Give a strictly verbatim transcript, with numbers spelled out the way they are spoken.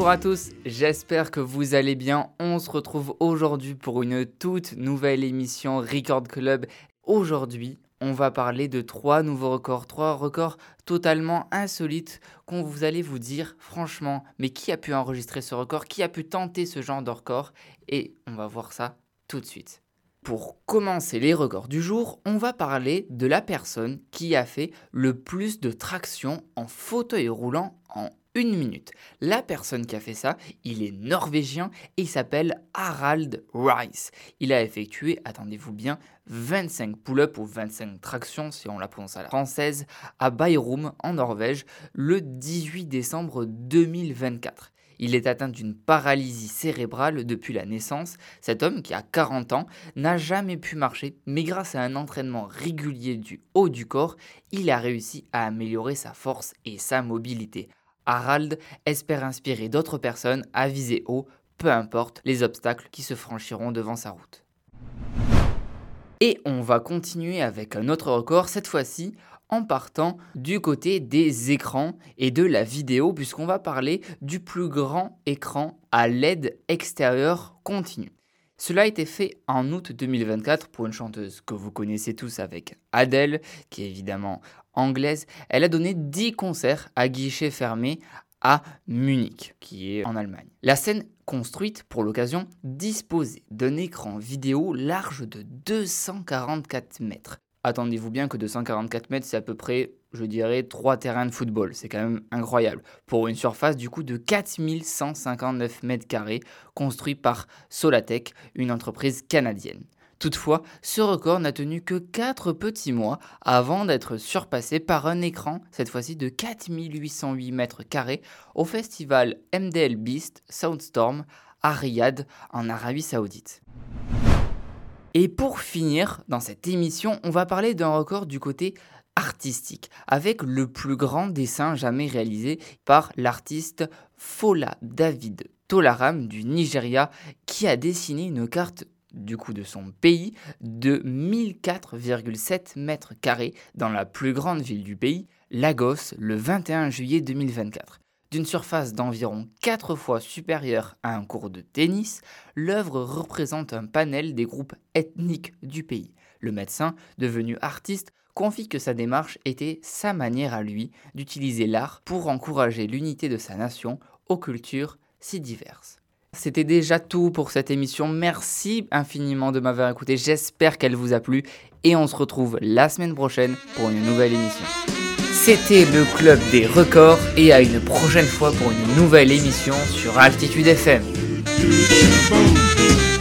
Bonjour à tous, j'espère que vous allez bien. On se retrouve aujourd'hui pour une toute nouvelle émission Record Club. Aujourd'hui, on va parler de trois nouveaux records, trois records totalement insolites qu'on vous allez vous dire franchement, mais qui a pu enregistrer ce record, qui a pu tenter ce genre de record? Et on va voir ça tout de suite. Pour commencer les records du jour, on va parler de la personne qui a fait le plus de traction en fauteuil roulant en une minute. La personne qui a fait ça, il est norvégien et il s'appelle Harald Rice. Il a effectué, attendez-vous bien, vingt-cinq pull-ups ou vingt-cinq tractions si on la prononce à la française à Bærum en Norvège le dix-huit décembre deux mille vingt-quatre. Il est atteint d'une paralysie cérébrale depuis la naissance. Cet homme, qui a quarante ans, n'a jamais pu marcher, mais grâce à un entraînement régulier du haut du corps, il a réussi à améliorer sa force et sa mobilité. Harald espère inspirer d'autres personnes à viser haut, peu importe les obstacles qui se franchiront devant sa route. Et on va continuer avec un autre record, cette fois-ci en partant du côté des écrans et de la vidéo, puisqu'on va parler du plus grand écran à L E D extérieur continu. Cela a été fait en août deux mille vingt-quatre pour une chanteuse que vous connaissez tous avec Adele, qui est évidemment anglaise. Elle a donné dix concerts à guichet fermé à Munich, qui est en Allemagne. La scène construite pour l'occasion disposait d'un écran vidéo large de deux cent quarante-quatre mètres. Attendez-vous bien que deux cent quarante-quatre mètres, c'est à peu près, je dirais, trois terrains de football. C'est quand même incroyable. Pour une surface du coup de quatre mille cent cinquante-neuf mètres carrés, construit par Solatec, une entreprise canadienne. Toutefois, ce record n'a tenu que quatre petits mois avant d'être surpassé par un écran, cette fois-ci de quatre mille huit cent huit mètres carrés, au festival M D L Beast Soundstorm à Riyad, en Arabie Saoudite. Et pour finir, dans cette émission, on va parler d'un record du côté artistique, avec le plus grand dessin jamais réalisé par l'artiste Fola David Tolaram du Nigeria, qui a dessiné une carte du coup de son pays de mille quatre virgule sept mètres carrés dans la plus grande ville du pays, Lagos, le vingt et un juillet deux mille vingt-quatre. D'une surface d'environ quatre fois supérieure à un court de tennis, l'œuvre représente un panel des groupes ethniques du pays. Le médecin, devenu artiste, confie que sa démarche était sa manière à lui d'utiliser l'art pour encourager l'unité de sa nation aux cultures si diverses. C'était déjà tout pour cette émission. Merci infiniment de m'avoir écouté. J'espère qu'elle vous a plu et on se retrouve la semaine prochaine pour une nouvelle émission. C'était le Club des Records et à une prochaine fois pour une nouvelle émission sur Altitude F M.